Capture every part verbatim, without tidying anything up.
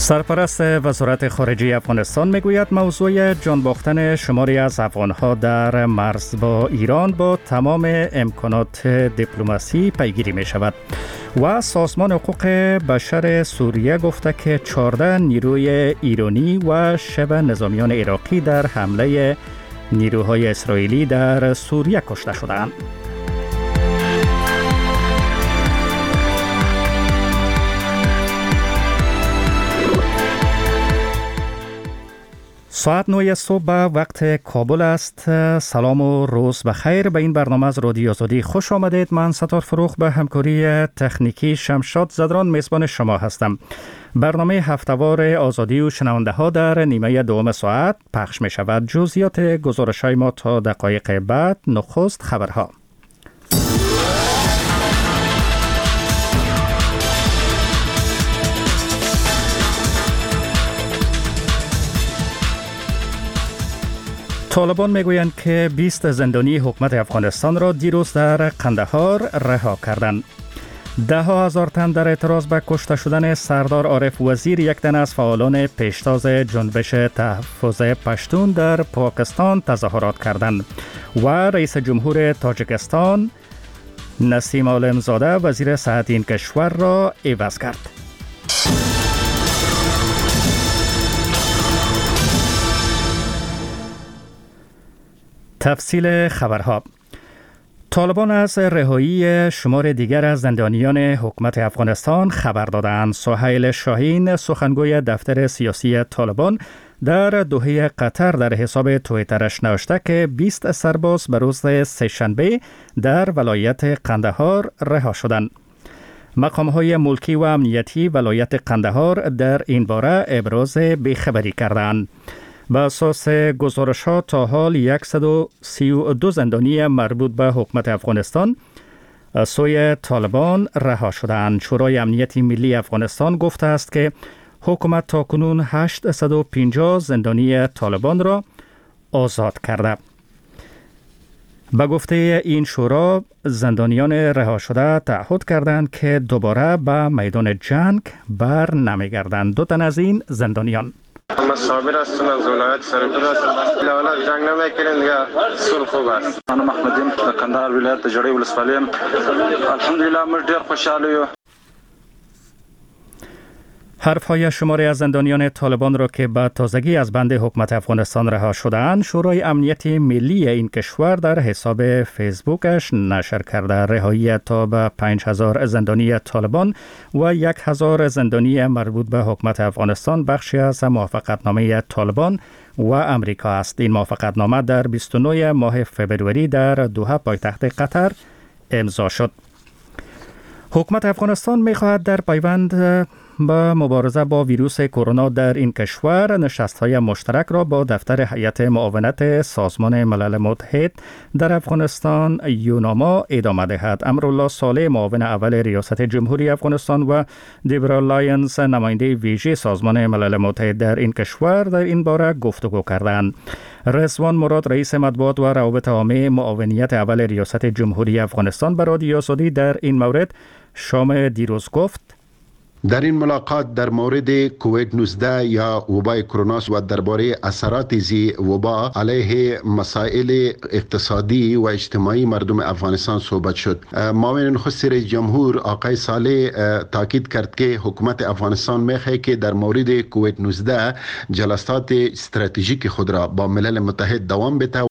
سرپرست وزارت خارجه افغانستان میگوید موضوع جان باختن شماری از افغانها در مرز با ایران با تمام امکانات دیپلماسی پیگیری می شود. و سازمان حقوق بشر سوریه گفته که چهارده نیروی ایرانی و شبه نظامیان عراقی در حمله نیروهای اسرائیلی در سوریه کشته شدند. ساعت نه صبح وقت کابل است. سلام و روز بخیر. به این برنامه از رادیو آزادی خوش آمدید. من ستار فروخ به همکاری تکنیکی شمشاد زدران میزبان شما هستم. برنامه هفته‌وار آزادی و شنونده ها در نیمه دوم ساعت پخش می شود. جزئیات گزارش های ما تا دقایق بعد. نخست خبرها. طالبان میگویند که بیست زندانی حکومت افغانستان را دیروز در قندهار رها کردند. ده ها هزار تن در اعتراض به کشته شدن سردار عارف وزیر، یک تن از فعالان پیشتاز جنبش تحفظ پشتون در پاکستان تظاهرات کردند. و رئیس جمهور تاجیکستان نسیم عالمزاده وزیر صحت این کشور را عوض کرد. تفصیل خبرها. طالبان از رهایی شمار دیگر از زندانیان حکومت افغانستان خبر دادند. سهیل شاهین سخنگوی دفتر سیاسی طالبان در دوحه قطر در حساب توییترش نوشته که بیست سرباز به روز سه‌شنبه در ولایت قندهار رها شدند. مقام‌های ملکی و امنیتی ولایت قندهار در این باره ابراز بیخبری کردند. به اساس گزارش‌ها تا حال صد و سی و دو زندانی مربوط به حکومت افغانستان از سوی طالبان رها شدند. شورای امنیت ملی افغانستان گفته است که حکومت تاکنون هشتصد و پنجاه زندانی طالبان را آزاد کرده. به گفته این شورا زندانیان رها شده تعهد کردند که دوباره به میدان جنگ بر نمیگردند. دو تن از این زندانیان من صابر هستم از ولایت سرپور هستم. لاولت جنگ نمیکنیم دیگه سول خوب است. من محمدین کندهار ولایت جړی ولسوالۍ الحمدلله موږ ډیر خوشاله یو. حرفهای شماری از زندانیان طالبان را که به تازگی از بند حکومت افغانستان رها شدند، شورای امنیت ملی این کشور در حساب فیسبوکش نشر کرده. رهایی تا به پنج هزار زندانی طالبان و یک هزار زندانی مربوط به حکومت افغانستان بخشی از موافقتنامه طالبان و امریکا است. این موافقتنامه در بیست و نه ماه فبروری در دوحه پایتخت قطر امضا شد. حکومت افغانستان می‌خواهد در پیوند با مبارزه با ویروس کرونا در این کشور نشست‌های مشترک را با دفتر هیئت معاونت سازمان ملل متحد در افغانستان یوناما ادامه دهد. امرالله صالح معاون اول ریاست جمهوری افغانستان و دیبرا لایونز نماینده ویژه سازمان ملل متحد در این کشور در این باره گفتگو کردند. رضوان مراد رئیس مطبوعات و روابط عامه معاونیت اول ریاست جمهوری افغانستان به رادیو آزادی در این مورد شام دیروز گفت: در این ملاقات در مورد کووید نوزده یا وبای کرونا و درباره اثرات زی وبا علیه مسائل اقتصادی و اجتماعی مردم افغانستان صحبت شد. معاون نخست رئیس جمهور آقای صالح تاکید کرد که حکومت افغانستان می‌خواهد که در مورد کووید نوزده جلسات استراتژیک خود را با ملل متحد دوام بده.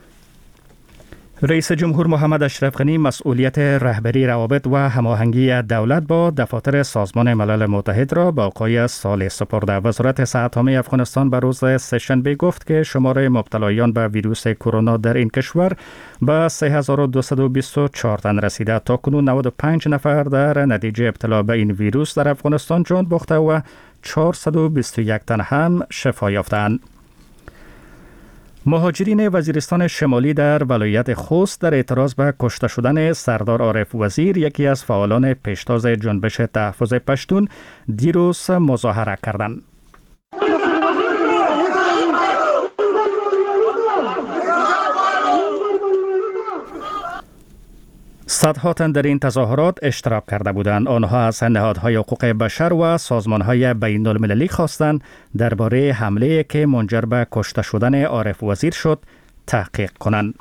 رئیس جمهور محمد اشرف غنی مسئولیت رهبری روابط و هماهنگی دولت با دفاتر سازمان ملل متحد را به آقای صالح سپرده. وزارت صحت عامه افغانستان به روز سه‌شنبه گفت که شمار مبتلایان به ویروس کرونا در این کشور به سه هزار و دویست و بیست و چهار تن رسیده. تاکنون نود و پنج نفر در نتیجه ابتلا به این ویروس در افغانستان جان باخته و چهارصد و بیست و یک تن هم شفا یافتند. مهاجرین وزیرستان شمالی در ولایت خوست در اعتراض به کشته شدن سردار عارف وزیر، یکی از فعالان پیشتاز جنبش تحفظ پشتون، دیروز مظاهره کردند. صدها تن در این تظاهرات اشتراک کرده بودند. آنها از نهادهای حقوق بشر و سازمانهای بین المللی خواستند درباره حمله که منجر به کشته شدن عارف وزیر شد تحقیق کنند.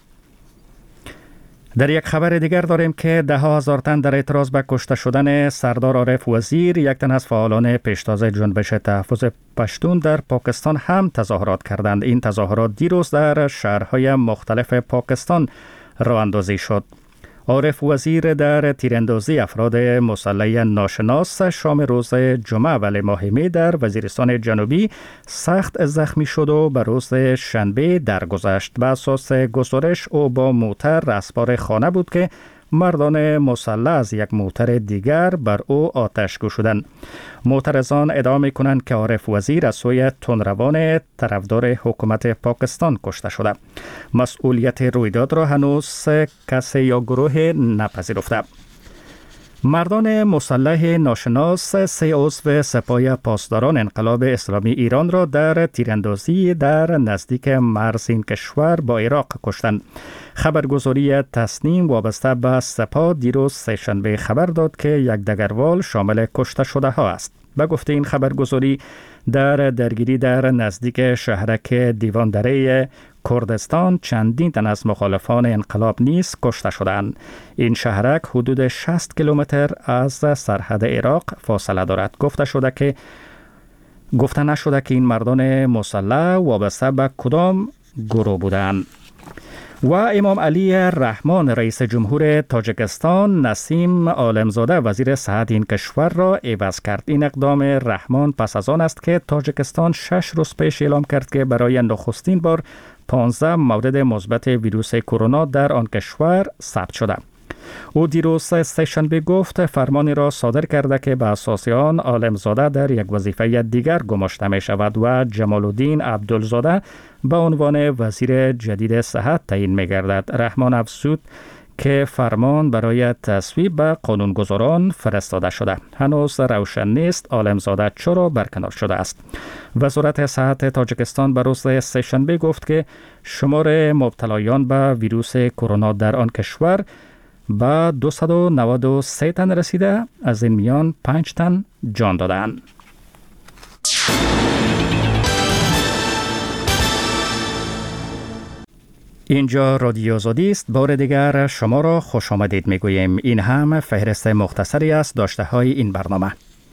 در یک خبر دیگر داریم که ده ها هزار تن در اعتراض به کشته شدن سردار عارف وزیر، یک تن از فعالان پیشتاز جنبش تحفظ پشتون در پاکستان هم تظاهرات کردند. این تظاهرات دیروز در شهرهای مختلف پاکستان راه اندازی شد. عارف وزیر در تیراندازی افراد مسلح ناشناس شام روز جمعه اول ماه می در وزیرستان جنوبی سخت زخمی شد و به روز شنبه درگذشت. به اساس گزارش او با موتر اسبار خانه بود که مردان مسلح از یک موتر دیگر بر او آتش گشودند. معترضان ادعا می‌کنند که عارف وزیر از سوی تندروان طرفدار حکومت پاکستان کشته شده. مسئولیت رویداد را هنوز کسی یا گروه نپذیرفته. مردان مسلح ناشناس سه عضو سپاه پاسداران انقلاب اسلامی ایران را در تیراندازی در نزدیک مرز این کشور با عراق کشتند. خبرگزاری تصنیم وابسته به سپاه دیروز سه‌شنبه خبر داد که یک دگروال شامل کشته شده ها است. به گفته این خبرگزاری در درگیری در نزدیک شهرک دیواندره کردستان چندین تن از مخالفان انقلاب نیز کشته شدند. این شهرک حدود شصت کیلومتر از سرحد عراق فاصله دارد. گفته شده که گفته نشده که این مردان مسلح وابسته به کدام گروه بودند. و امام علی رحمان رئیس جمهور تاجیکستان نسیم عالمزاده وزیر صحت این کشور را عوض کرد. این اقدام رحمان پس از آن است که تاجیکستان شش روز پیش اعلام کرد که برای نخستین بار پانزده مورد مثبت ویروس کرونا در آن کشور ثبت شده. او دیروز سه‌شنبه گفت فرمانی را صادر کرده که به اساس آن عالمزاده در یک وظیفه دیگر گماشته می شود و جمال الدین عبدالزاده به عنوان وزیر جدید صحت تعیین می گردد. رحمان افزود که فرمان برای تصویب به قانونگذاران فرستاده شده. هنوز روشن نیست عالمزاده چرا برکنار شده است. وزارت صحت تاجیکستان به روز سه‌شنبه گفت که شمار مبتلایان به ویروس کرونا در آن کشور به دویست و نود و سه تن رسیده، از این میان پنج تن جان دادند. اینجا رادیو آزادی است. بار دیگر شما را خوش آمدید میگوییم. این هم فهرست مختصری است داشته های این برنامه.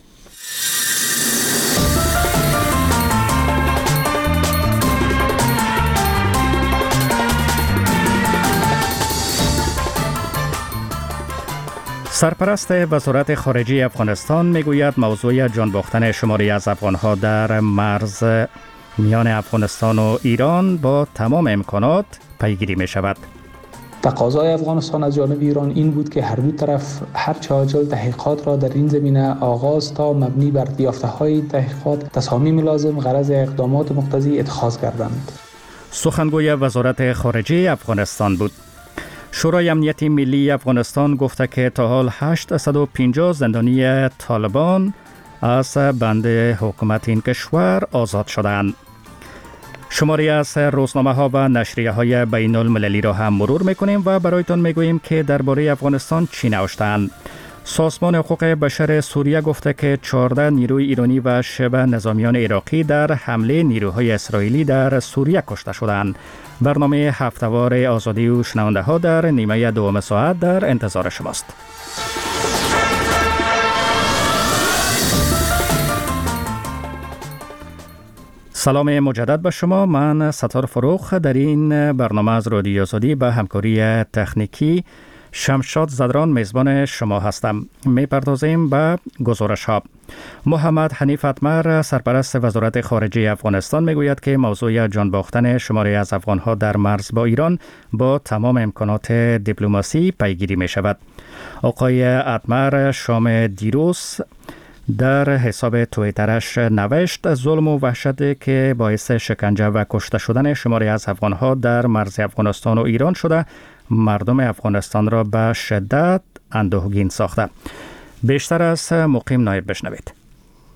سرپرست وزارت خارجه افغانستان میگوید موضوع جان باختن شماری از افغانها در مرز میان افغانستان و ایران با تمام امکانات پیگیری می شود. تقاضای افغانستان از جانب ایران این بود که هر دو طرف هر چه عاجل تحقیقات را در این زمینه آغاز تا مبنی بر یافته‌های تحقیقات تصامیم لازم غرض اقدامات مقتضی اتخاذ کردند. سخنگوی وزارت خارجه افغانستان بود. شورای امنیت ملی افغانستان گفته که تا حال هشتصد و پنجاه زندانی طالبان از بند حکومت این کشور آزاد شدند. شماری از روزنامه ها و نشریه های بین المللی را هم مرور میکنیم و برایتان میگوییم که درباره افغانستان چی نوشتند. سازمان حقوق بشر سوریه گفته که چهارده نیروی ایرانی و شبه نظامیان عراقی در حمله نیروهای اسرائیلی در سوریه کشته شدند. برنامه هفته‌وار آزادی و شنونده ها در نیمه دوم ساعت در انتظار شماست. سلام مجدد به شما. من ستار فروخ در این برنامه از رادیو آزادی به همکاری تکنیکی شمشاد زدران میزبان شما هستم. میپردازیم به گزارش ها. محمد حنیف اتمر سرپرست وزارت خارجه افغانستان میگوید که موضوع جان باختن شماری از افغانها در مرز با ایران با تمام امکانات دیپلماسی پیگیری می شود. آقای اتمر شام دیروز در حساب توییترش نوشت ظلم و وحشت که باعث شکنجه و کشته شدن شماری از افغانها در مرز افغانستان و ایران شده مردم افغانستان را به شدت اندوهگین ساخته. بیشتر از مقیم نایب بشنوید.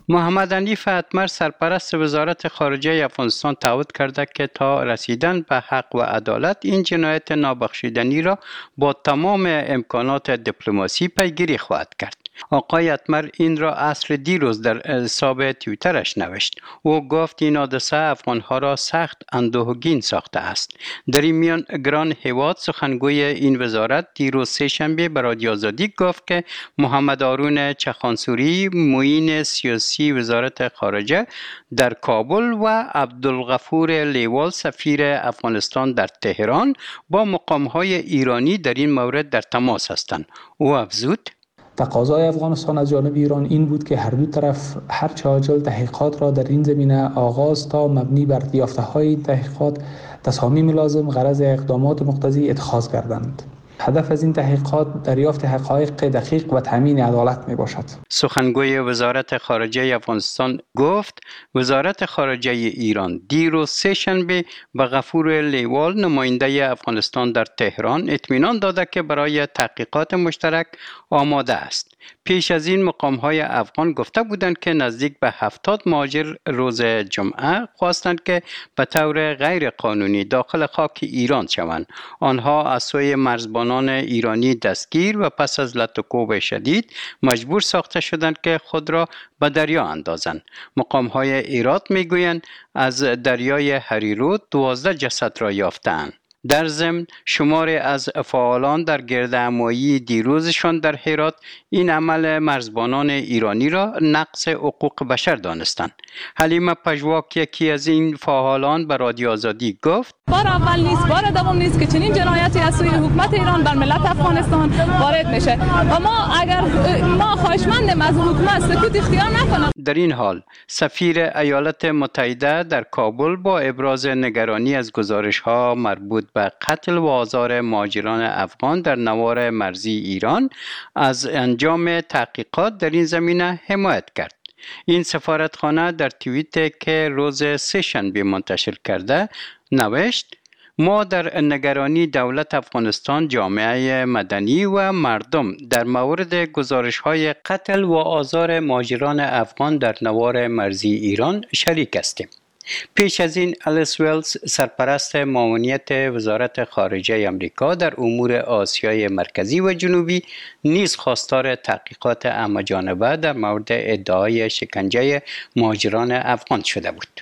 محمد حنیف اتمر سرپرست وزارت خارجه افغانستان تعهد کرده که تا رسیدن به حق و عدالت این جنایت نابخشودنی را با تمام امکانات دیپلماسی پیگیری خواهد کرد. آقای اتمر این را عصر دیروز در حساب توییترش نوشت. او گفت این حادثه افغانها را سخت اندوهگین ساخته است. در این میان گران هیواد سخنگوی این وزارت دیروز سه شنبه به رادیو آزادی گفت که محمد هارون چخانسوری معین سیاسی وزارت خارجه در کابل و عبدالغفور لیوال سفیر افغانستان در تهران با مقام‌های ایرانی در این مورد در تماس هستند. او افزود: تقاضای افغانستان از جانب ایران این بود که هر دو طرف هر چه عاجل تحقیقات را در این زمینه آغاز تا مبنی بر یافته‌های تحقیقات تصامیم لازم غرض اقدامات مقتضی اتخاذ کردند. هدف از این تحقیقات دریافت حقایق دقیق و تامین عدالت می باشد. سخنگوی وزارت خارجه افغانستان گفت وزارت خارجه ایران دیروز سه شنبه به غفور لیوال نماینده افغانستان در تهران اطمینان داده که برای تحقیقات مشترک آماده است. پیش از این مقام‌های افغان گفته بودند که نزدیک به هفتاد مهاجر روز جمعه خواستند که به طور غیر قانونی داخل خاک ایران شوند. آنها از سوی مرزبانان ایرانی دستگیر و پس از لط و کوب شدید مجبور ساخته شدند که خود را به دریا اندازند. مقام‌های ایران میگویند از دریای هریرود دوازده جسد را یافتند. در ضمن شماری از فعالان در گردهمایی دیروزشان در هرات این عمل مرزبانان ایرانی را نقض حقوق بشر دانستند. حلیمه پژواک یکی از این فعالان به رادیو آزادی گفت: بار اول نیست، بار دوم نیست که چنین جنایتی از سوی حکومت ایران بر ملت افغانستان وارد میشه و ما اگر ما خواهشمندیم از حکومت سکوت اختیار نکنند. در این حال سفیر ایالات متحده در کابل با ابراز نگرانی از گزارش‌ها مربوط به قتل و آزار مهاجران افغان در نوار مرزی ایران از انجام تحقیقات در این زمینه حمایت کرد. این سفارتخانه در توییت که روز سه شنبه منتشر کرده نوشت: ما در نگرانی دولت افغانستان، جامعه مدنی و مردم در مورد گزارش‌های قتل و آزار مهاجران افغان در نوار مرزی ایران شریک هستیم. پیش از این الیس ویلز سرپرست معاونیت وزارت خارجه آمریکا در امور آسیای مرکزی و جنوبی نیز خواستار تحقیقات همه‌جانبه در مورد ادعای شکنجه مهاجران افغان شده بود.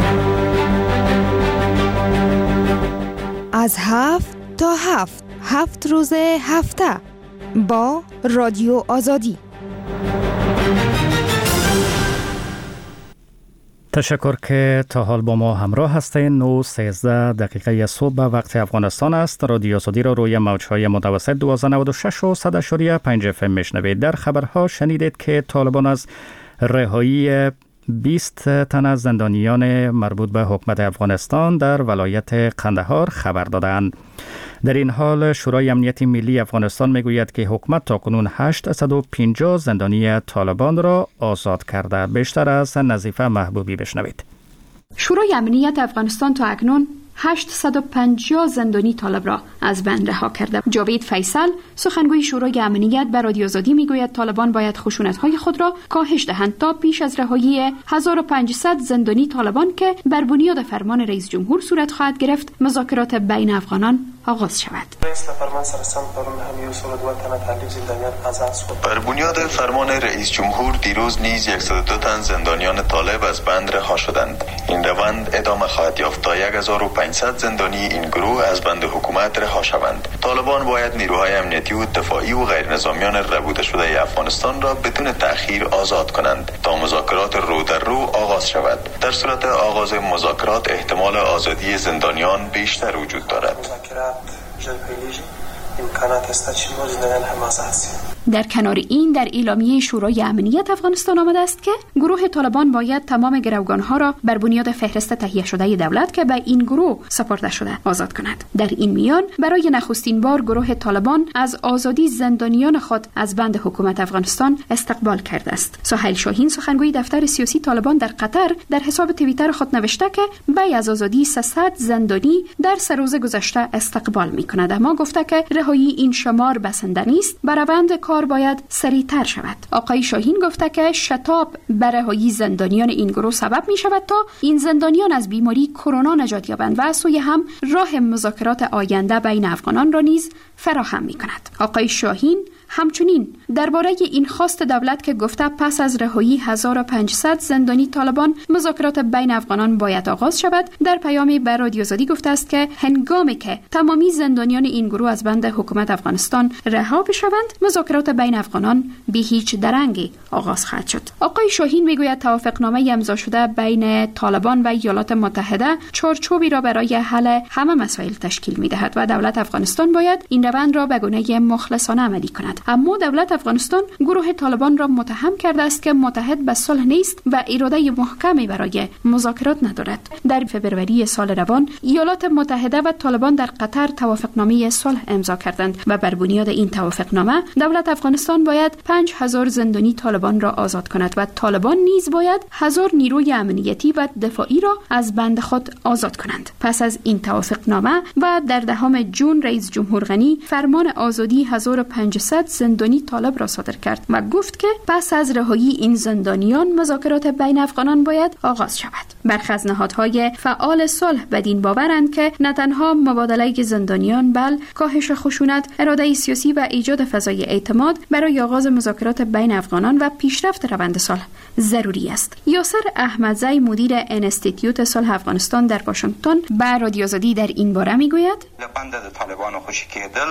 از هفت تا هفت هفت روز هفته با رادیو آزادی. تشکر که تا حال با ما همراه هستین. نه سیزده دقیقه صبح به وقت افغانستان است. رادیو آزادی را روی موج‌های متوسط دویست و نود و شش و صد و پنج اف ام میشنوید. در خبرها شنیدید که طالبان از رهایی بیست تن از زندانیان مربوط به حکومت افغانستان در ولایت قندهار خبر دادند. در این حال شورای امنیت ملی افغانستان میگوید که حکومت تاکنون هشتصد و پنجاه زندانی طالبان را آزاد کرده. بیشتر از نظیفه محبوبی بشنوید. شورای امنیت افغانستان تا اکنون هشتصد و پنجاه زندانی طالب را از بند رها کرده. جاوید فیصل سخنگوی شورای امنیت به رادیو آزادی میگوید طالبان باید خشونت‌های خود را کاهش دهند تا پیش از رهایی هزار و پانصد زندانی طالبان که بر بنیاد فرمان رئیس جمهور صورت خواهد گرفت مذاکرات بین افغانان آغاز شود. بر بنیاد فرمان رئیس جمهور دیروز نیز صد و دو تن زندانیان طالب از بند رها شدند. این روند ادامه خواهد یافت تا هزار و پانصد زندانی این گروه از بند حکومت رها شوند. طالبان باید نیروهای امنیتی و دفاعی و غیر نظامیان ربوده شده افغانستان را بدون تأخیر آزاد کنند تا مذاکرات رو در رو آغاز شود. در صورت آغاز مذاکرات احتمال آزادی زندانیان بیشتر وجود دارد. در کنار این در اعلامیه شورای امنیت افغانستان آمده است که گروه طالبان باید تمام گروگانها را بر بنیاد فهرست تهیه شده دولت که به این گروه سپرده شده آزاد کند. در این میان برای نخستین بار گروه طالبان از آزادی زندانیان خود از بند حکومت افغانستان استقبال کرده است. سهیل شاهین سخنگوی دفتر سیاسی طالبان در قطر در حساب توییتر خود نوشته که بی از آزادی سیصد زندانی در سه روز گذشته استقبال می‌کند، اما گفته که رهایی این شمار بسنده نیست، بر روند کار کار باید سریعتر شود. آقای شاهین گفته که شتاب بر رهایی زندانیان این گروه سبب می شود تا این زندانیان از بیماری کرونا نجات یابند و از سوی هم راه مذاکرات آینده بین افغانان را نیز فراهم می کند. آقای شاهین همچنین درباره این خواست دولت که گفته پس از رهایی هزار و پانصد زندانی طالبان مذاکرات بین افغانان باید آغاز شود، در پیامی به رادیو آزادی گفته است که هنگامی که تمامی زندانیان این گروه از بند حکومت افغانستان رها بشوند مذاکرات بین افغانان به هیچ درنگی آغاز خواهد شد. آقای شاهین میگوید توافقنامه امضا شده بین طالبان و ایالات متحده چارچوبی را برای حل همه مسائل تشکیل می‌دهد و دولت افغانستان باید این روند را به گونه مخلصانه عملی کند. اما دولت افغانستان گروه طالبان را متهم کرده است که متحد به صلح نیست و اراده محکمی برای مذاکرات ندارد. در فوریه سال روان ایالات متحده و طالبان در قطر توافقنامه صلح امضا کردند و بر بنیاد این توافقنامه دولت افغانستان باید پنج هزار زندانی طالبان را آزاد کند و طالبان نیز باید هزار نیروی امنیتی و دفاعی را از بند خود آزاد کنند. پس از این توافقنامه و در دهم ژوئن رئیس جمهور غنی فرمان آزادی هزار و پانصد زندانی طالب را صادر کرد و گفت که پس از رهایی این زندانیان مذاکرات بین افغانان باید آغاز شود. برخی از نهادهای فعال صلح بدین باورند که نه تنها مبادله زندانیان بل کاهش خشونت، اراده سیاسی و ایجاد فضای اعتماد برای آغاز مذاکرات بین افغانان و پیشرفت روند صلح ضروری است. یاسر احمدزی مدیر انستیتیوت صلح افغانستان در واشنگتن به رادیو آزادی در این باره میگوید: بند طالبان خوشی کردل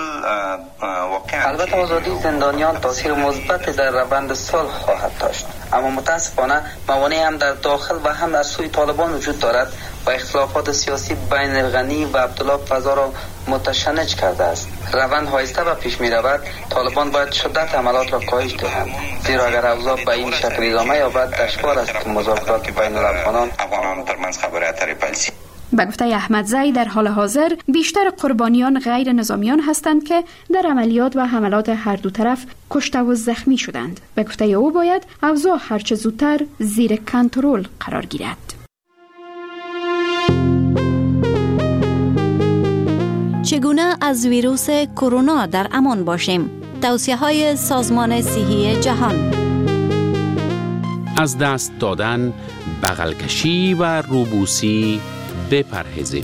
واقعا البته آزادی زندانیان تاثیر مثبت در روند صلح خواهد داشت، اما متاسفانه موانع هم در داخل و هم از سوی طالبان وجود دارد و اختلافات سیاسی بین غنی و عبدالله فضا را متشنج کرده است. روند آهسته و پیش می رود. طالبان باید شدت عملات را کاهش دهند، زیرا اگر اوضاع به این شکل ادامه یابد دشوار است که مذاکرات بین الافغانان افغانان ترمنځ خبره اترې پیل شي. به گفته احمدزی در حال حاضر بیشتر قربانیان غیر نظامیان هستند که در عملیات و حملات هر دو طرف کشته و زخمی شدند. به گفته او باید اوضاع هرچه زودتر زیر کنترل قرار گیرد. چگونه از ویروس کرونا در امان باشیم؟ توصیه‌های سازمان صحی جهان. از دست دادن، بغل کشی و روبوسی بپرهیزید.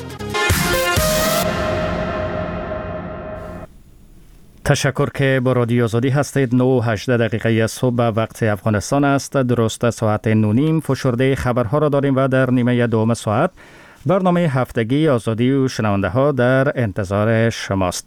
تشکر که با رادیو آزادی هستید. نه و هجده دقیقه صبح وقت افغانستان است. درست ساعت نونیم فشرده خبرها را داریم و در نیمه دوم ساعت برنامه هفتگی آزادی و شنونده ها در انتظار شماست.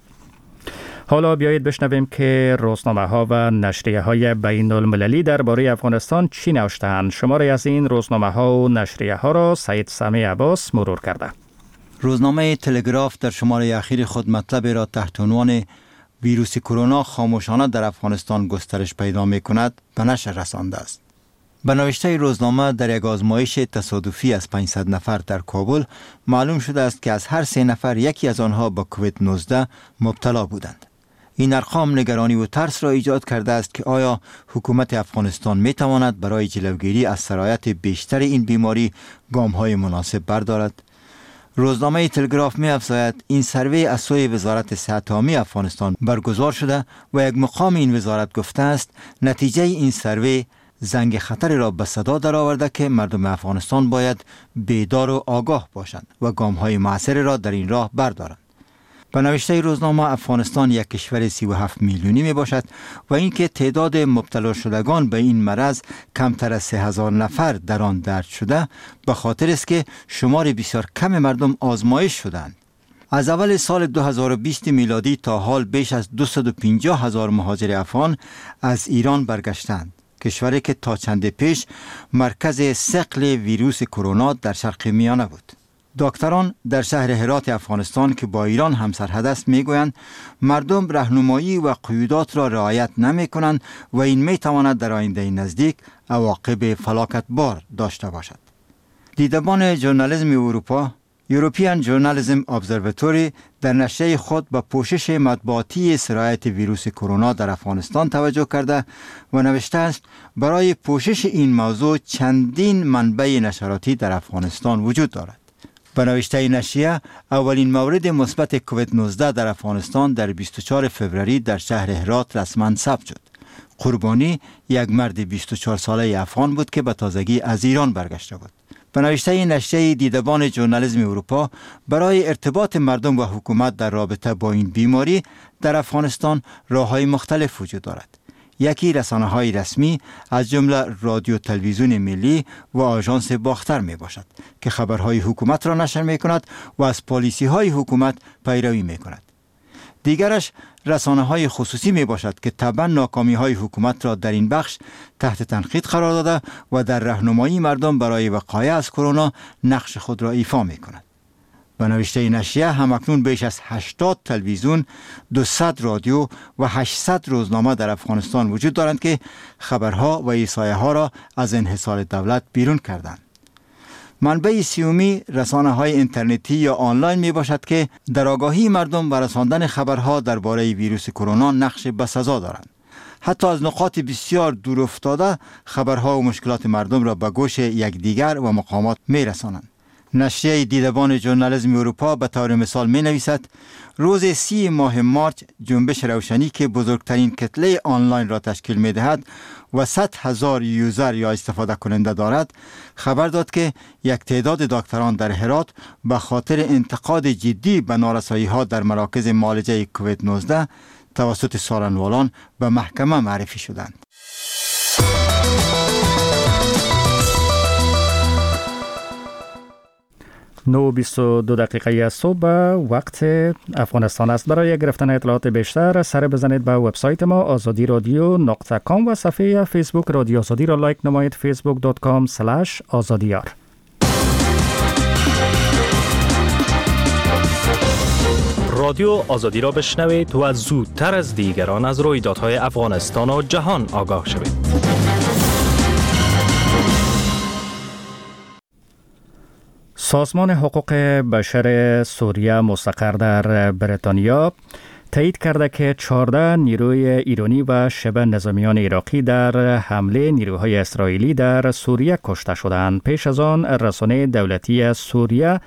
حالا بیایید بشنویم که روزنامه ها و نشریه های بین المللی درباره افغانستان چی نوشته‌اند. شماری از این روزنامه ها و نشریه ها را سید سامی عباس مرور کرده. روزنامه تلگراف در شماره اخیر خود مطلب را تحت عنوان ویروس کرونا خاموشانه در افغانستان گسترش پیدا می کند به نشر رسانده است. به نوشته روزنامه در یک آزمایش تصادفی از پانصد نفر در کابل معلوم شده است که از هر سه نفر یکی از آنها با کووید نوزده مبتلا بودند. این ارقام نگرانی و ترس را ایجاد کرده است که آیا حکومت افغانستان می تواند برای جلوگیری از سرایت بیشتر این بیماری گام‌های مناسب بردارد؟ روزنامه تلگراف می افزاید این سروی از سوی وزارت صحت عامه افغانستان برگزار شده و یک مقام این وزارت گفته است نتیجه این سروی زنگ خطر را به صدا درآورده که مردم افغانستان باید بیدار و آگاه باشند و گام‌های مؤثر را در این راه بردارند. به نوشته روزنامه افغانستان یک کشور سی و هفت میلیونی می باشد و اینکه تعداد مبتلا شدگان به این مرض کمتر از سه هزار نفر در آن درج شده به خاطر است که شمار بسیار کم مردم آزمایش شدند. از اول سال دو هزار و بیست میلادی تا حال بیش از دویست و پنجاه هزار مهاجر افغان از ایران برگشتند، کشوری که تا چند پیش مرکز ثقل ویروس کرونا در شرق میانه بود. دکتران در شهر هرات افغانستان که با ایران همسرحد است میگویند مردم راهنمایی و قیودات را رعایت نمی کنند و این می تواند در آینده نزدیک عواقب فلاکتبار داشته باشد. دیدبان ژورنالیسم اروپا European Journalism Observatory در نشریه خود به پوشش مطبوعاتی سرایت ویروس کرونا در افغانستان توجه کرده و نوشته است برای پوشش این موضوع چندین منبع نشراتی در افغانستان وجود دارد. به نوشته نشریه اولین مورد مثبت کووید نوزده در افغانستان در بیست و چهارم فوریه در شهر هرات رسما ثبت شد. قربانی یک مرد بیست و چهار ساله افغان بود که به تازگی از ایران برگشته بود. به نوشته نشریه دیدبان ژورنالیسم اروپا، برای ارتباط مردم و حکومت در رابطه با این بیماری در افغانستان راه‌های مختلف وجود دارد. یکی رسانه‌های رسمی از جمله رادیو تلویزیون ملی و آژانس باختر می باشد که خبرهای حکومت را نشر می کند و از پالیسی‌های حکومت پیروی می کند. دیگرش رسانه‌های خصوصی می باشد که طبعاً ناکامی‌های حکومت را در این بخش تحت تنقید قرار داده و در راهنمایی مردم برای وقایع از کرونا نقش خود را ایفا می کند. به نوشته نشریه همکنون بیش از هشتاد تلویزیون، دویست رادیو و هشتصد روزنامه در افغانستان وجود دارند که خبرها و ایصایه‌ها را از انحصار دولت بیرون کردند. منبع سیومی رسانه‌های اینترنتی یا آنلاین می باشد که در آگاهی مردم و رساندن خبرها درباره ویروس کرونا نقش بسزا دارند. حتی از نقاط بسیار دور افتاده خبرها و مشکلات مردم را به گوش یکدیگر و مقامات می رسانند. نشریه دیدبان ژورنالیسم اروپا به طور مثال می نویسد روز سی ماه مارچ جنبش روشنی که بزرگترین کتله آنلاین را تشکیل می دهد و صد هزار یوزر یا استفاده کننده دارد خبر داد که یک تعداد دکتران در هرات به خاطر انتقاد جدی به نارسایی ها در مراکز معالجه کووید نوزده توسط سالنوالان به محکمه معرفی شدند. نه و بیست و دو دقیقه صبح وقت افغانستان است. برای گرفتن اطلاعات بیشتر سر بزنید به وبسایت ما آزادی رادیو نقطه کام و صفحه فیسبوک رادیو آزادی را لایک نمایید فیسبوک دات کام اسلش آزادیار. رادیو آزادی را بشنوید و زودتر از دیگران از رویدادهای افغانستان و جهان آگاه شوید. سازمان حقوق بشر سوریه مستقر در بریتانیا تایید کرده که چهارده نیروی ایرانی و شبه نظامیان عراقی در حمله نیروهای اسرائیلی در سوریه کشته شدند. پیش از آن رسانه دولتی سوریه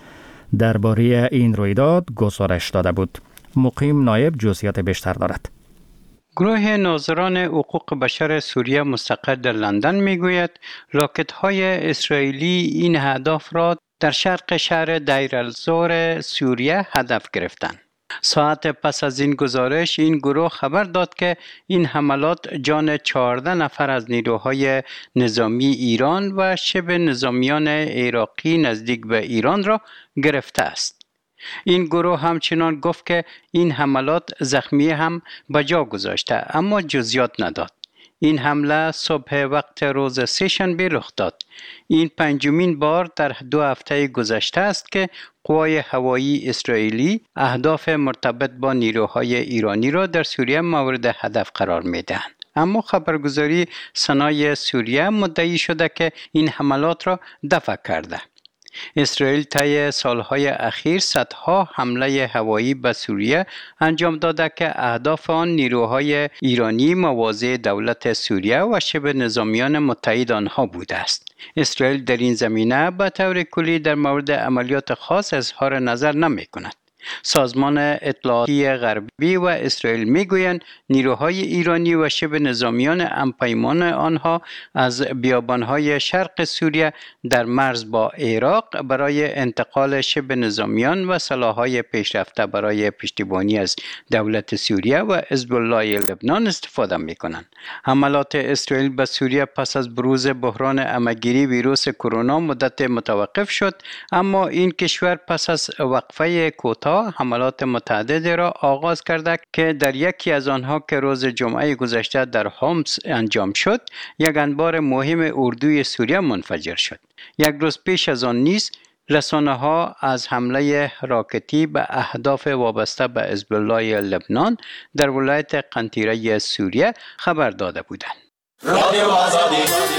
درباره این رویداد گزارش داده بود. مقیم نایب جزئیات بیشتر دارد. گروه ناظران حقوق بشر سوریه مستقر در لندن میگوید راکت‌های اسرائیلی این هدف را در شرق شهر دیر الزور سوریه هدف گرفتند. ساعت پس از این گزارش این گروه خبر داد که این حملات جان چهارده نفر از نیروهای نظامی ایران و شبه نظامیان عراقی نزدیک به ایران را گرفته است. این گروه همچنان گفت که این حملات زخمی هم به جا گذاشته اما جزئیات نداد. این حمله صبح وقت روز سه‌شنبه رخ داد. این پنجمین بار در دو هفته گذشته است که قوای هوایی اسرائیلی اهداف مرتبط با نیروهای ایرانی را در سوریه مورد هدف قرار می‌دهند. اما خبرگزاری سنای سوریه مدعی شده که این حملات را دفع کرده. اسرائیل طی سالهای اخیر صدها حمله هوایی به سوریه انجام داده که اهداف آن نیروهای ایرانی مواضع دولت سوریه و شبه نظامیان متحد آنها بوده است. اسرائیل در این زمینه به طور کلی در مورد عملیات خاص اظهار نظر نمی کند. سازمان اطلاعاتی غربی و اسرائیل میگویند نیروهای ایرانی و شبه نظامیان همپیمان آنها از بیابانهای شرق سوریه در مرز با عراق برای انتقال شبه نظامیان و سلاح‌های پیشرفته برای پشتیبانی از دولت سوریه و حزب الله لبنان استفاده می‌کنند. حملات اسرائیل به سوریه پس از بروز بحران عمه‌گیری ویروس کرونا مدت متوقف شد، اما این کشور پس از وقفه کوتاه حملات متعددی را آغاز کرده که در یکی از آنها که روز جمعه گذشته در حمص انجام شد، یک انبار مهم اردوی سوریه منفجر شد. یک روز پیش از آن نیز رسانه‌ها از حمله راکتی به اهداف وابسته به حزب الله لبنان در ولایت قنطیره سوریه خبر داده بودند. رادیو آزادی.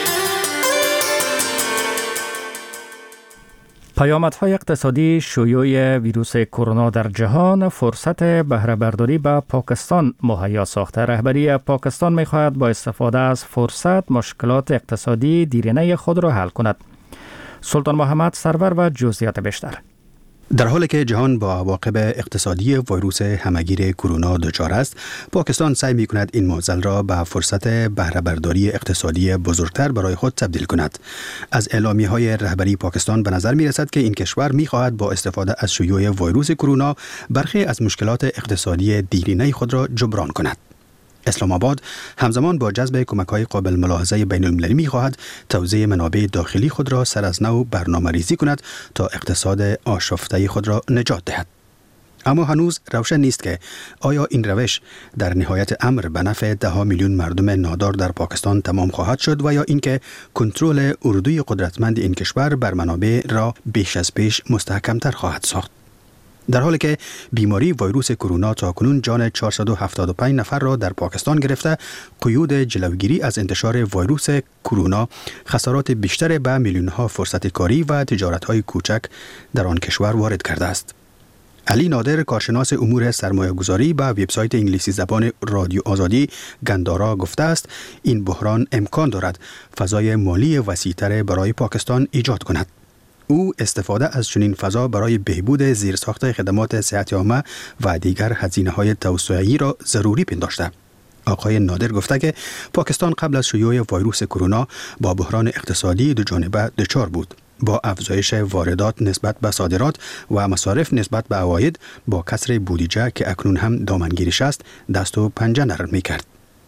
پیامدهای اقتصادی شیوع ویروس کرونا در جهان فرصت بهره برداری به پاکستان مهیا ساخته. رهبری پاکستان می‌خواهد با استفاده از فرصت مشکلات اقتصادی دیرینه خود را حل کند. سلطان محمد سرور و جزئیات بیشتر. در حالی که جهان با عواقب اقتصادی ویروس همگیر کرونا دچار است، پاکستان سعی می‌کند این معضل را به فرصت بهره برداری اقتصادی بزرگتر برای خود تبدیل کند. از اعلامیه‌های رهبری پاکستان به نظر می‌رسد که این کشور می‌خواهد با استفاده از شیوع ویروس کرونا برخی از مشکلات اقتصادی دیرینه خود را جبران کند. اسلام آباد همزمان با جذب کمک‌های قابل ملاحظه بین المللی می‌خواهد توزیع منابع داخلی خود را سر از نو برنامه‌ریزی کند تا اقتصاد آشفته خود را نجات دهد. اما هنوز روشن نیست که آیا این روش در نهایت امر به نفع ده ها میلیون مردم نادار در پاکستان تمام خواهد شد و یا اینکه کنترل اردوی قدرتمند این کشور بر منابع را بیش از پیش مستحکم‌تر خواهد ساخت. در حالی که بیماری ویروس کرونا تاکنون جان چهارصد و هفتاد و پنج نفر را در پاکستان گرفته، قیود جلوگیری از انتشار ویروس کرونا خسارات بیشتر به میلیون‌ها فرصت کاری و تجارت‌های کوچک در آن کشور وارد کرده است. علی نادر، کارشناس امور سرمایه‌گذاری به وبسایت انگلیسی زبان رادیو آزادی گندارا گفته است این بحران امکان دارد فضای مالی وسیع‌تر برای پاکستان ایجاد کند. او استفاده از چنین فضا برای بهبود زیرساخت خدمات صحت عامه و دیگر هزینه‌های توسعه‌ای را ضروری پنداشته. آقای نادر گفته که پاکستان قبل از شیوع ویروس کرونا با بحران اقتصادی دو جانبه دچار بود، با افزایش واردات نسبت به صادرات و مصارف نسبت به عواید، با کسر بودجه که اکنون هم دامنگیریش است دست و پنجه نرم می‌کرد.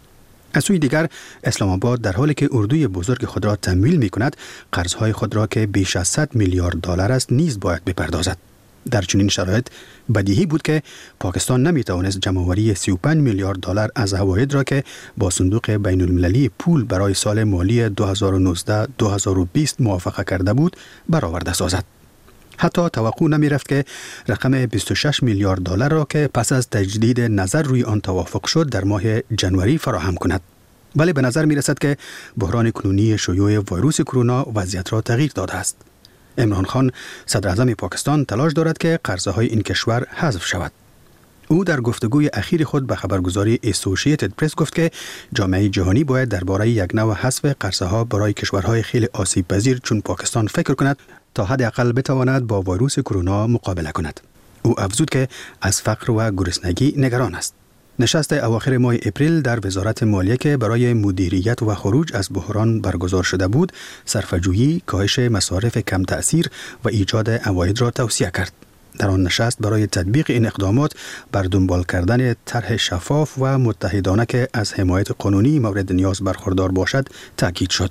از سوی دیگر اسلام آباد در حالی که اردوی بزرگ خود را تمویل می کند، قرضهای خود را که بیش از صد میلیارد دلار است نیز باید بپردازد. در چنین شرایط بدیهی بود که پاکستان نمی توانست جمع‌آوری سی و پنج میلیارد دلار از عواید را که با صندوق بین المللی پول برای سال مالی دو هزار و نوزده دو هزار و بیست موافقه کرده بود برآورده سازد. حتی توقع نمی رفت که رقم بیست و شش میلیارد دلار را که پس از تجدید نظر روی آن توافق شد در ماه ژانویه فراهم کند. ولی به نظر می رسد که بحران کنونی شیوع ویروس کرونا وضعیت را تغییر داده است. عمران خان، صدر اعظم پاکستان، تلاش دارد که قرضه‌های این کشور حذف شود. او در گفتگوی اخیر خود به خبرگزاری اسوسییتد پرس گفت که جامعه جهانی باید درباره یک نوع حذف قرضه‌ها برای کشورهای خیلی آسیب پذیر چون پاکستان فکر کند تا حداقل بتواند با ویروس کرونا مقابله کند. او افزود که از فقر و گرسنگی نگران است. نشست اواخر ماه اپریل در وزارت مالیه که برای مدیریت و خروج از بحران برگزار شده بود، صرفه‌جویی، کاهش مصارف کم تأثیر و ایجاد عواید را توصیه کرد. در آن نشست برای تطبیق این اقدامات بر دنبال کردن طرح شفاف و متحدانه که از حمایت قانونی مورد نیاز برخوردار باشد تاکید شد.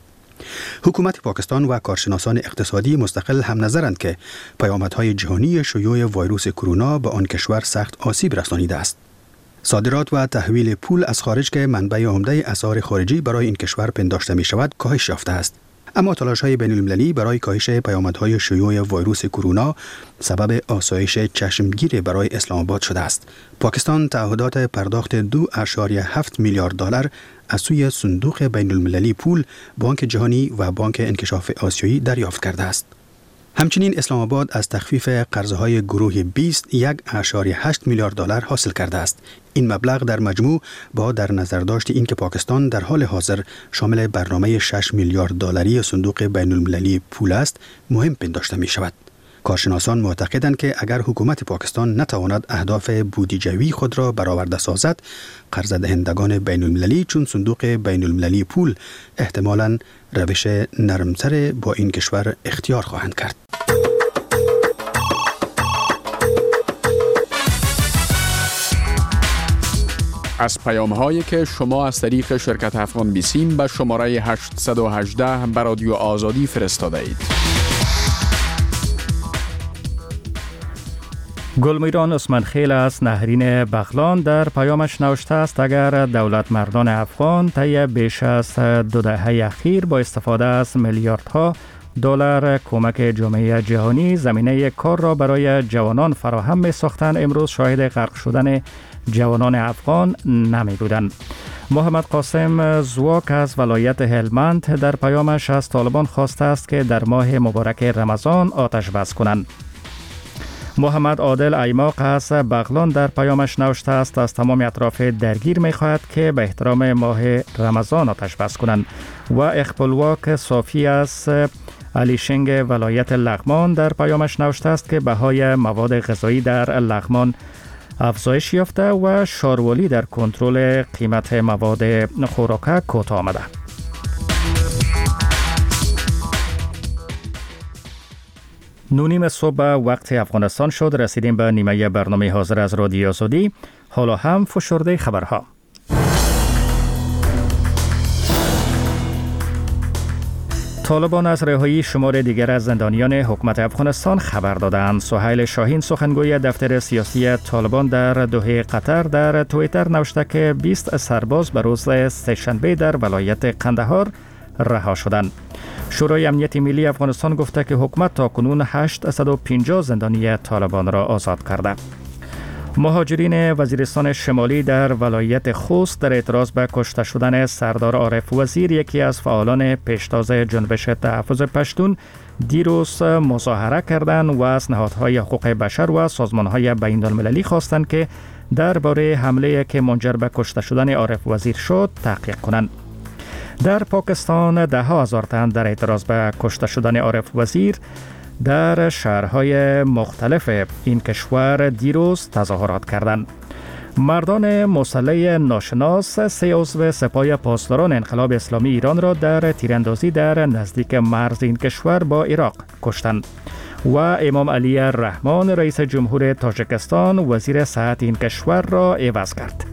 حکومت پاکستان و کارشناسان اقتصادی مستقل هم نظرند که پیامدهای جهانی شیوع ویروس کرونا به آن کشور سخت آسیب رسانیده است. صادرات و تحویل پول از خارج که منبع عمده اسعار خارجی برای این کشور پنداشته می شود کاهش یافته است. اما تلاش‌های بین‌المللی برای کاهش پیامدهای شیوع ویروس کرونا سبب آسایش چشمگیر برای اسلام آباد شده است. پاکستان تعهدات پرداخت دو اشاریه هفت میلیارد دلار از سوی صندوق بین‌المللی پول، بانک جهانی و بانک انکشاف آسیایی دریافت کرده است. همچنین اسلام آباد از تخفیف قرضهای گروه بیست یک اشاریه هشت میلیارد دلار حاصل کرده است. این مبلغ در مجموع با در نظر داشت این که پاکستان در حال حاضر شامل برنامه شش میلیارد دلاری صندوق بین المللی پول است، مهم پنداشته می شود. کارشناسان معتقدند که اگر حکومت پاکستان نتواند اهداف بودجوی خود را برآورده سازد، قرض دهندگان بین المللی چون صندوق بین المللی پول احتمالاً روش نرمتر با این کشور اختیار خواهند کرد. از پیام هایی که شما از طریق شرکت افغان بیسیم به شماره هشتصد و هجده به رادیو آزادی فرستاده اید. گلمیران عثمان خیل از نهرین بغلان در پیامش نوشته است اگر دولت مردان افغان طی بیش از دو دهه اخیر با استفاده از میلیاردها دلار کمک جامعه جهانی زمینه کار را برای جوانان فراهم می ساختند، امروز شاهد غرق شدن جوانان افغان نمی بودند. محمد قاسم زواک از ولایت هلمند در پیامش از طالبان خواسته است که در ماه مبارک رمضان آتش بس کنند. محمد عادل ایماق از بغلان در پیامش نوشته است از تمام اطراف درگیر می خواهد که به احترام ماه رمضان آتش بس کنند. و اخپلواک صافی از علی شنگ ولایت لغمان در پیامش نوشته است که بهای مواد غذایی در لغمان افزایش یافته و شاروالی در کنترل قیمت مواد خوراک کوتاه آمده. نونیم صبح وقت افغانستان شد. رسیدیم به نیمه برنامه حاضر از رادیو آزادی. حالا هم فشرده خبرها. طالبان از رهایی شمار دیگر از زندانیان حکومت افغانستان خبر دادند. سهیل شاهین سخنگوی دفتر سیاسی طالبان در دوحه قطر در توییتر نوشته که بیست سرباز به روز سه‌شنبه در ولایت قندهار رها شدند. شورای امنیت ملی افغانستان گفته که حکومت تاکنون هشتصد و پنجاه زندانی طالبان را آزاد کرده. مهاجرین وزیرستان شمالی در ولایت خوست در اعتراض به کشته شدن سردار عارف وزیر، یکی از فعالان پیشتاز جنبش تحفظ پشتون، دیروز مظاهره کردند و از نهادهای حقوق بشر و سازمانهای بین المللی خواستند که درباره حمله که منجر به کشته شدن عارف وزیر شد تحقیق کنند. در پاکستان ده ها هزار تن در اعتراض به کشته شدن عارف وزیر در شهرهای مختلف این کشور دیروز تظاهرات کردند. مردان مسلح ناشناس سه عضو سپاه پاسداران انقلاب اسلامی ایران را در تیراندازی در نزدیک مرز این کشور با عراق کشتند و امام علی الرحمن رئیس جمهور تاجیکستان وزیر صحت این کشور را عوض کرد.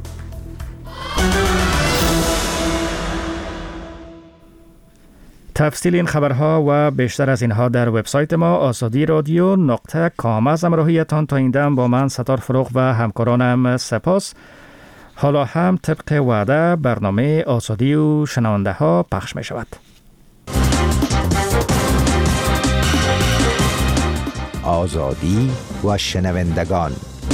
تفصیل این خبرها و بیشتر از اینها در وبسایت ما آزادی رادیو نقطه کام. از همراهیتان تا این دم با من ستار فروغ و همکارانم سپاس. حالا هم طبق وعده برنامه آزادی و شنونده ها پخش می شود. آزادی و شنوندگان.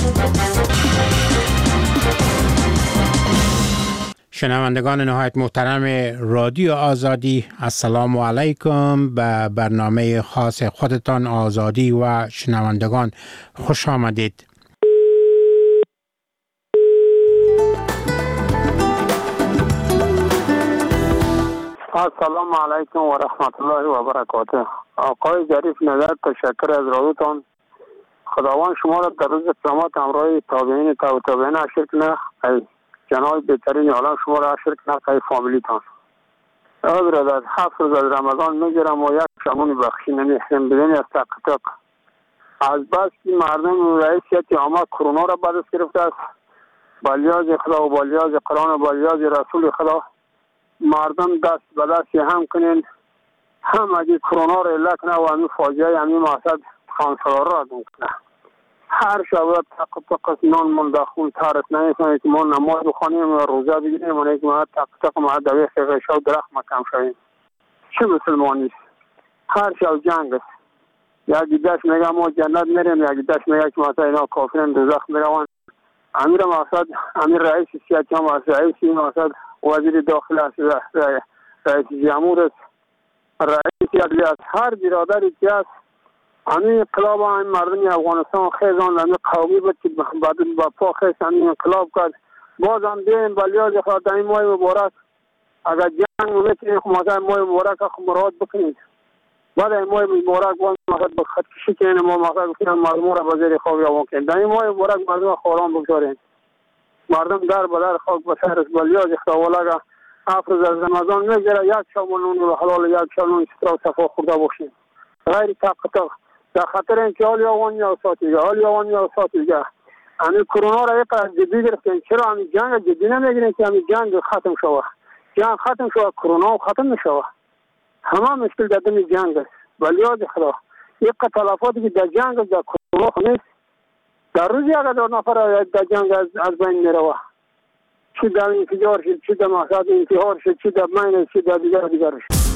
شنوندگان نهایت محترم رادیو آزادی، السلام علیکم. به برنامه خاص خودتان آزادی و شنوندگان خوش آمدید. السلام علیکم و رحمت الله و برکاته. آقای ظریف نظر، تشکر از رادیوتان. خداوند شما را در روز قیامت همراه تابعین و تابعین اشر کنه. جناب بهترین عالم شما را اشر کنه که فامیلیتان. برادر، هفت روز از رمضان میگیرم و یک شمون بخشی نمیخیم بدون از تقطق. از بس که مردم رئیسیت عامه کرونا را بدست گرفته است، بالیاز خدا و بالیاز قرآن و بالیاز رسول خدا، مردم دست به دستی هم کنین، هم اگه کرونا را اله کنه و همین فاجعه همین مقصد خانسالار را دون کنه. هر شب تق تق نان من داخل تارت نمیکنه که ما نماز بخوانیم و روزه بگیریم و که ما تق تق ما دوی خیلی شو درخت ما کم شویم. چه مسلمانی است؟ هر شب جنگ است. یکی دست میگه ما جنت میریم، یکی دست میگه که مثلا اینا کافرین دوزخ میروند. امیر مقصد امیر رئیس سیاست هم است، رئیس مقصد وزیر داخل است، رئیس جمهور است، رئیس عدلیه است. هر برادری که است همین انقلاب این مردم افغانستان خیزان همین قومی بود که بعد با پا خیز همین انقلاب کرد. باز هم بیایم بلیاز خواهد این ماه مبارک اگر جنگ میکنید خمازه ماه مبارک خود مراد بکنید. بعد این ماه مبارک باز مقصد به خط کشی کنید ما مقصد بکنید مردم را بزیر خوابی آوان کنید. در این ماه مبارک مردم خوران بگذارید. مردم در بدر خاک بسر از بلیاز اختوالا اگر افرز از رمضان میگیره یک شامل نون و حلال یک شامل نون سترا و صفا خورده باشید. غیر تقطق در خاطر اینکه حالی آوانی و ساتیگه حالی آوانی و ساتیگه همین کرونا را یک قرار جدی گرفتن. چرا همین جنگ جدی نمیگیرین که همین جنگ ختم شوه؟ جنگ ختم شوه کرونا ختم نشوه. همه مشکل در دم جنگ است. ولی یاد خدا یک تلفاتی که در جنگ در کرونا نیست. در روزی اگر دو نفر در جنگ از, از بین میروه، چی در انفجار شد، چی در مقصد انتحار شد، چی در مین، چی در دیگر دیگر شد.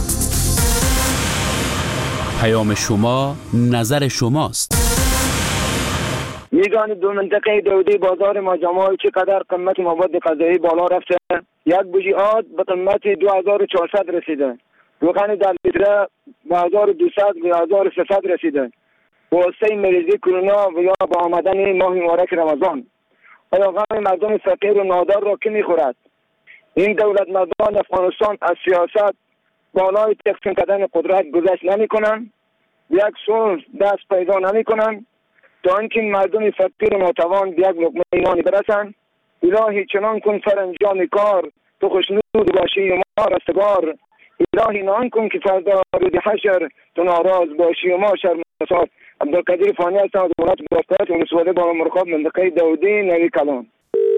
پیام شما نظر شماست. میزان دو منطقه دودی بازار ماجماعی چقدر قیمت مواد غذایی بالا رفته. یک بوجی آد به قیمت دو هزار و چهارصد رسیده. روغن در لیتر به هزار و دویست به هزار و سیصد رسیده. واسطه مریضی کرونا و یا با آمدن ماه مبارک رمضان آیا غم مردم فقیر و نادار را کی میخورد؟ این دولت مردان افغانستان از سیاست بالای تقسیم کردن قدرت گذشت نمی کنن، یک سوز دست پیدا نمی کنن تا اینکه مردم فقیر و ناتوان به یک لقمه نانی برسن. الهی چنان کن سر انجام کار تو خوشنود باشی و ما رستگار. الهی نان کن که فردا روز حشر تو ناراض باشی و ما شرمسار. عبدالقدیر فانی هستم از ولایت باسطات و مسئوله با مرخاب منطقه داودی نوی کلان.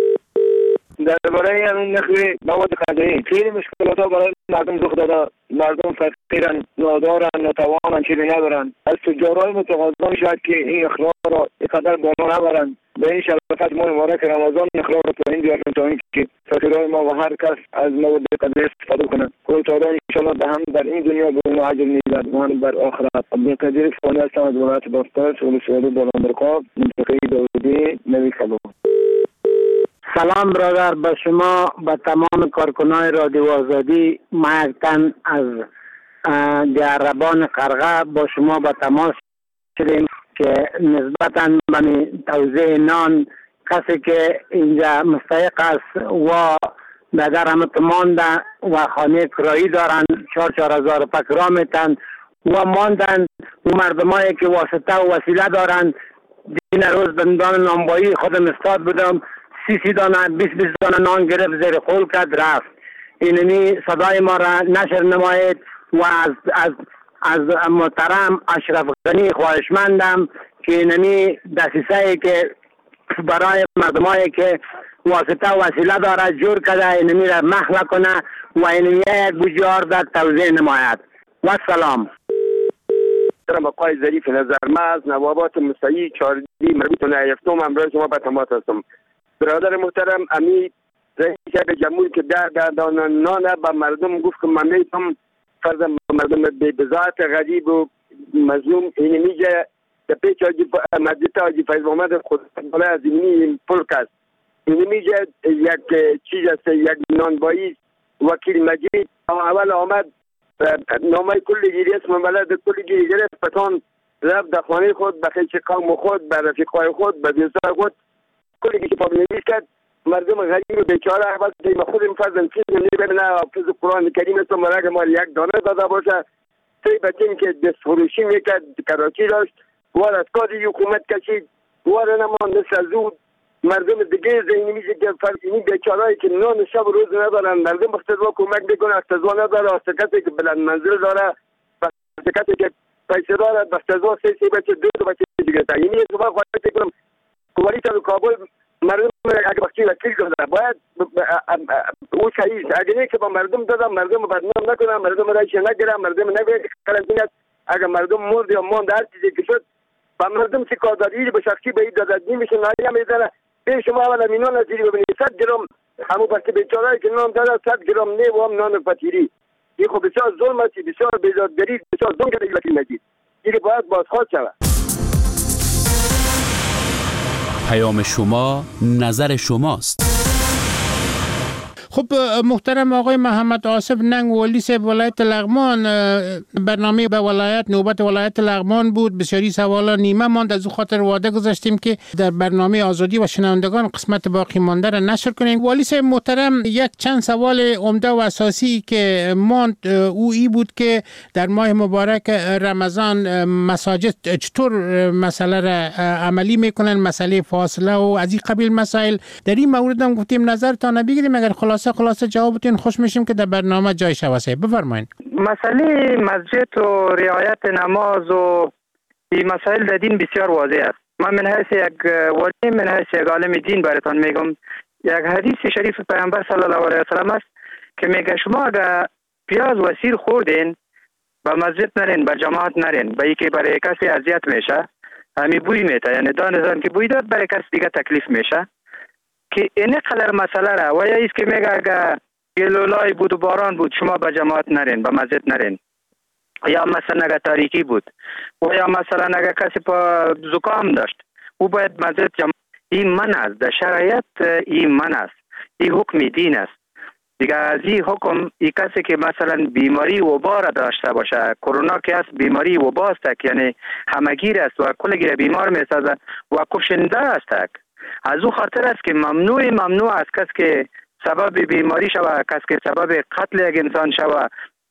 درباره همین نرخ مواد غذایی خیلی مشکلات ها برای مردم رخ داده. مردم فقیرن، نادارن، ناتوانن، چیزی ندارن. از تجارای متقاضا شاید که این اخراج را اینقدر بالا نبرن. به این شرافت ما مبارک رمضان اخراج را پایین بیارن تا اینکه فقیرای ما و هر کس از مواد غذایی استفاده کنند. خدا تعالی ان شاءالله به هم در این دنیا به ما اجر میدهد و هم در آخرت. عبدالقدیر فانی هستم از ولایت باسطات و مسئوله با مرخاب منطقه داودی نوی کلان. سلام برادر، به شما به تمام کارکنان رادیو آزادی. ما یک تن از دیاربان قرغه با شما به تماس شدیم که نسبتاً به توزیع نان کسی که اینجا مستحق است و در رحمت مانده و خانه کرایی دارند چهار چهار هزار پکرا میتن و ماندن و مردمایی که واسطه و وسیله دارند. دین روز بندان نانبایی خودم استاد بودم، سی سی دانه بیس بیس دانه نان گرفت زیر خول کرد رفت. اینمی صدای ما را نشر نمایید و از از از محترم اشرف غنی خواهشمندم که اینمی دسیسه که برای مردمایی که واسطه و وسیله داره جور کرده اینمی را محو کنه و اینمی یک بوجیار در توزیع نماید. و سلام. محترم آقای ظریف نظرمند نوابات مستعی چهاردی مربوط به یفتم امروز شما به تماس هستم. برادر محترم امی رئیس جمهوری که در دادن نان به مردم گفت که من میتونم فرض مردم به بذات غریب و مظلوم این میگه در پیچ مسجد حاجی فیض محمد خود بالا از اینی پل کست. این میگه یک چیز است، یک نانبایی وکیل مجید اول آمد نامه کلی گیری اسم بلد کلی گیری گرفت پتان رفت در خانه خود به خیچ قوم خود به رفیقای خود به دوستای خود کلی که پابل نویس کرد. مردم غریب و بیچاره وقت ما خودم فرضاً فیلم نمیبینه حافظ قرآن کریم است مرگ ما یک دانه داده باشه سی بچین که دست فروشی میکرد کراچی داشت وار از کاری حکومت کشید وار نمان نسل زود مردم دیگه زینی میشه که فرض اینی بیچارهایی که نان شب و روز ندارن مردم اقتضا کمک میکنه اقتضا نداره است کسی که بلند منزل داره است کسی که پیسه داره اقتضا سی سی بچه دو دو بچه دیگه تا اینی صبح خواهد کنم کوالی تا کابل مردم اگه بخشی وکیل داده باید او شهید اگه نه که با مردم دادم مردم بدنام نکنم مردم رایش نگیرم مردم نبید قرنطینه اگه مردم مرد یا ماند هر چیزی که شد با مردم چی کار دادی به شخصی به این دادنی میشه نایم میزنه به شما اولا مینان نزیری ببینید صد گرم همون بسته بیچاره که نان داده صد گرم نه و هم نان فطیری این خب بسیار ظلم است بسیار بیزادگری بسیار ظلم کرده وکیل مجید این باید بازخواست شود. پیام شما نظر شماست. خب محترم آقای محمد آصف ننگ ولی صاحب ولایت لغمان، برنامه به ولایت نوبت ولایت لغمان بود، بسیاری سوالا نیمه ماند، از او خاطر وعده گذاشتیم که در برنامه آزادی و شنوندگان قسمت باقی مانده را نشر کنیم. ولی صاحب محترم یک چند سوال عمده و اساسی که ماند او ای بود که در ماه مبارک رمضان مساجد چطور مسئله را عملی میکنن، مسئله فاصله و از این قبیل مسائل. در این مورد هم گفتیم نظرتان بگیریم، اگر خلاصه خلاصه جوابتون خوش میشیم که در برنامه جای شواسه. بفرمایید. مسئله مسجد و رعایت نماز و این مسائل در دین بسیار واضح است. من من حیث یک ولی من حیث یک عالم دین براتان میگم، یک حدیث شریف پیامبر صلی الله علیه و سلم است که میگه شما اگر پیاز و سیر خوردین به مسجد نرین، به جماعت نرین، به یکی برای کسی اذیت میشه، همین بوی میته، یعنی دانستان که بوی داد برای کسی دیگه تکلیف میشه که این قدر مسئله را و یا ایست که میگه اگر گلولای بود و باران بود شما به جماعت نرین، به مسجد نرین، یا مثلا اگر تاریکی بود و یا مثلا اگر کسی پا زکام داشت او باید مسجد جماعت. این من است، در شرایط این من است، این حکم دین است دیگه. از این حکم این کسی که مثلا بیماری وبا را داشته باشه، کرونا که است بیماری وبا است یعنی همگیر است و کلگی بیمار میسازه و کشنده است، از او خاطر است که ممنوع ممنوع است کسی که سبب بیماری شود، کسی که سبب قتل یک انسان شود،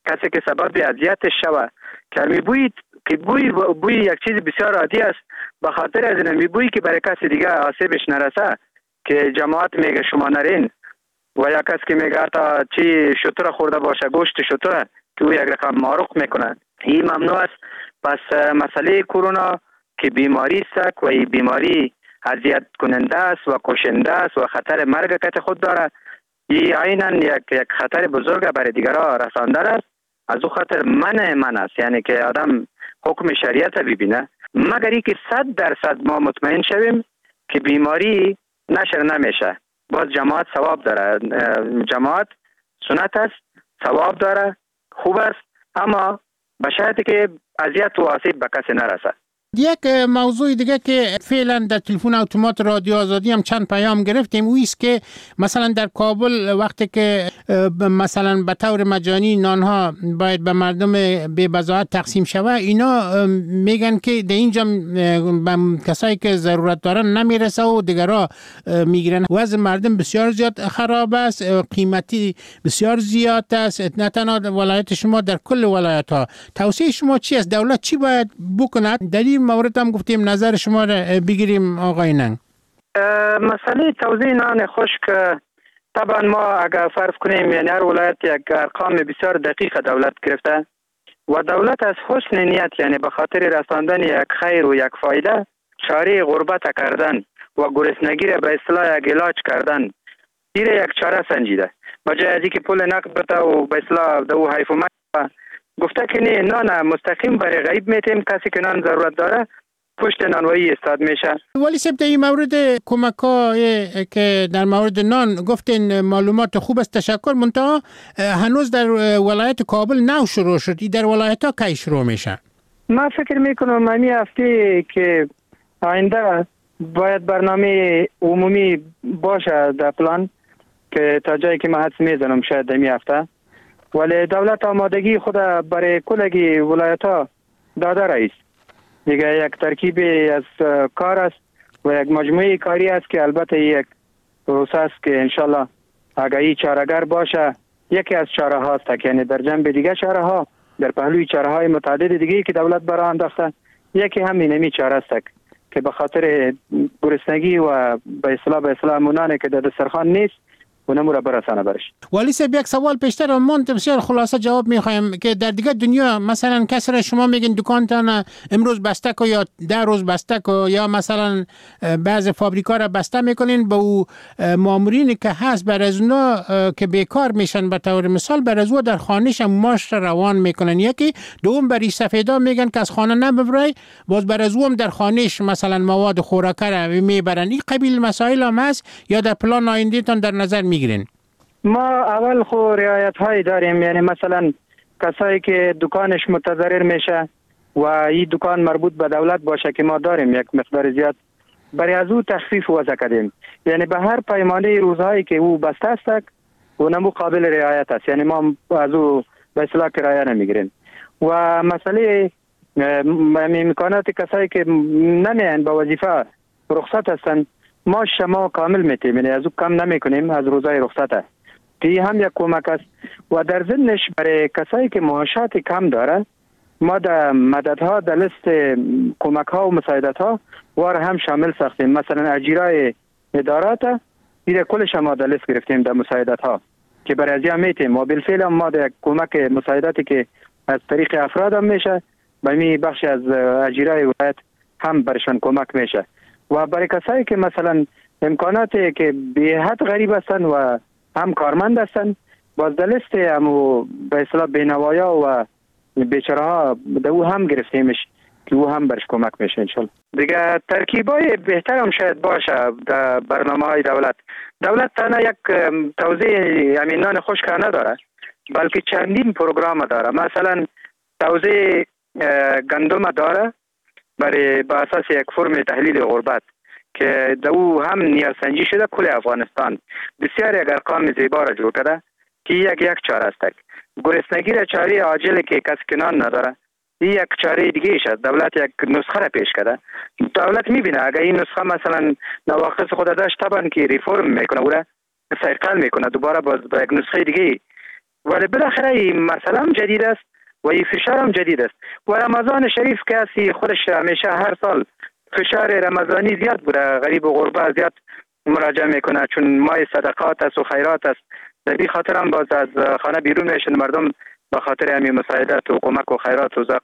کسی که سبب اذیتش شود که میبوید که بوی بوی یک چیز بسیار عادی است، به خاطر از این میبویی که برای کسی دیگه آسیبش نرسه که جماعت میگه شما نرین و یا کسی که میگه تا چی شتر خورده باشه گوشت شتر که او یک رقم مارق میکنه، این ممنوع است. پس مسئله کرونا که بیماری است و این بیماری اذیت کننده است و کشنده است و خطر مرگ که خود داره، این عیناً یک یک خطر بزرگ برای دیگران رسانده است. از او خاطر من من است، یعنی که آدم حکم شریعت ببینه، مگر ای که صد درصد ما مطمئن شویم که بیماری نشر نمیشه. باز جماعت ثواب داره، جماعت سنت است، ثواب داره، خوب است، اما به شرطی که اذیت و آسیب به کسی نرسه. یک موضوع دیگه که فعلا در تلفن اتومات رادیو آزادی هم چند پیام گرفتیم او است که مثلا در کابل وقتی که مثلا به طور مجانی نانها باید به مردم بی بضاعت تقسیم شود، اینا میگن که در اینجا به کسایی که ضرورت دارن نمیرسه و دیگرها میگیرن. وضع مردم بسیار زیاد خراب است، قیمتی بسیار زیاد است، نه تنها ولایت شما، در کل ولایت ها. توصیه شما چی است؟ دولت چی باید بکند؟ در این مورد هم گفتیم نظر شما را بگیریم آقای ننگ. مسئله توزیع نان خشک طبعا ما اگر فرض کنیم یعنی هر ولایت یک ارقام بسیار دقیق دولت گرفته و دولت از حسن نیت یعنی به خاطر رساندن یک خیر و یک فایده چاره غربت کردن و گرسنگی را به اصطلاح یک علاج کردن، این یک چاره سنجیده. بجای از اینکه پول نقد بده و به اصطلاح دو حیف و مد گفته که نه نان مستقیم برای غریب میتیم، کسی که نان ضرورت داره پشت نانوایی استاد میشه. ولی سبت این مورد کمک های که در مورد نان گفتین معلومات خوب است، تشکر. منتها هنوز در ولایت کابل نو شروع شد، در ولایت ها کی شروع میشه؟ من فکر میکنم ممی هفته که آینده باید برنامه عمومی باشه در پلان که تا جایی که من حدس میزنم شاید دمی هفته، ولی دولت آمادگی خود برای کلگی ولایت ها داده رئیس دیگه. یک ترکیب از کار است و یک مجموعه کاری است که البته یک پروسه است که انشالله اگر این چاره‌گر باشه یکی از چاره هاست، یعنی در جنب دیگه چاره ها، در پهلوی چاره های متعدد دیگه که دولت برای انداخته، یکی همین نمی چاره است که به خاطر گرسنگی و به اصطلاح به اصطلاح مونانه که در دسترخوان نیست اونم را برسانه برش. ولی سب یک سوال پیشتر من بسیار خلاصه جواب میخوایم که در دیگه دنیا مثلا کسی را شما میگین دکانتان امروز بسته کو یا ده روز بسته کو یا مثلا بعض فابریکا را بسته میکنین، با او مامورینی که هست بر از اونا که بیکار میشن به طور مثال بر از او در خانهش ماش روان میکنن، یکی دوم بری سفیدا میگن که از خانه نبرای، باز بر از او هم در خانهش مثلا مواد خوراکه را میبرن. این قبیل مسائل هم هست یا در پلان آینده تان در نظر می گیرین؟ ما اول خو رعایت هایی داریم، یعنی مثلا کسایی که دکانش متضرر میشه و این دکان مربوط به دولت باشه که ما داریم یک مقدار زیاد برای از او تخفیف وضع کردیم، یعنی به هر پیمانه روزهایی که او بسته است اونم قابل رعایت است، یعنی ما از او به اصطلاح کرایه نمیگیریم. و مسئله امکانات کسایی که نمیان به وظیفه رخصت هستن ما شما کامل میتیم، یعنی از او کم نمی کنیم از روزای رخصت، که هم یک کمک است. و در ضمنش برای کسایی که معاشات کم داره ما در مددها در لیست کمک ها و مساعدت ها وار هم شامل ساختیم. مثلا اجیرای ادارات دیگه کلش ما در لیست گرفتیم در مساعدت ها که برای ازیا میتیم و بالفعل ما در کمک مساعدتی که از طریق افراد هم میشه به می بخش از اجیرای ولایت هم برشان کمک میشه. و برای کسایی که مثلا امکاناتی که به حد غریب هستن و هم کارمند هستن باز در لیست هم به اصطلاح بینوایا و بیچاره‌ها در او هم گرفتیمش که او هم برش کمک میشه انشالله. دیگه ترکیبای بهتر هم شاید باشه در برنامه های دولت. دولت تنها یک توزیع امینان خشک نداره بلکه چندین پروگرام داره. مثلا توزیع گندم داره برای با اساس یک فرم تحلیل غربت که در او هم نیازسنجی شده کل افغانستان بسیار یک ارقام زیبا را جور کرده که یک یک چاره است. گرسنگی را چاره عاجل که کس کنان نداره این یک چاره دیگه ایش است. دولت یک نسخه را پیش کرده. دولت میبینه اگر این نسخه مثلا نواقص خود داشت طبعا که ریفورم میکنه او را سیقل میکنه دوباره باز با یک نسخه دیگه ولی بالاخره این مسئله هم جدید است و این فشار هم جدید است و رمضان شریف کسی خودش همیشه هر سال فشار رمضانی زیاد بوده، غریب و غربا زیاد مراجعه میکنه چون ماه صدقات است و خیرات است. در این خاطر هم باز از خانه بیرون میشن مردم به خاطر همین مساعدت و کمک و خیرات و زاق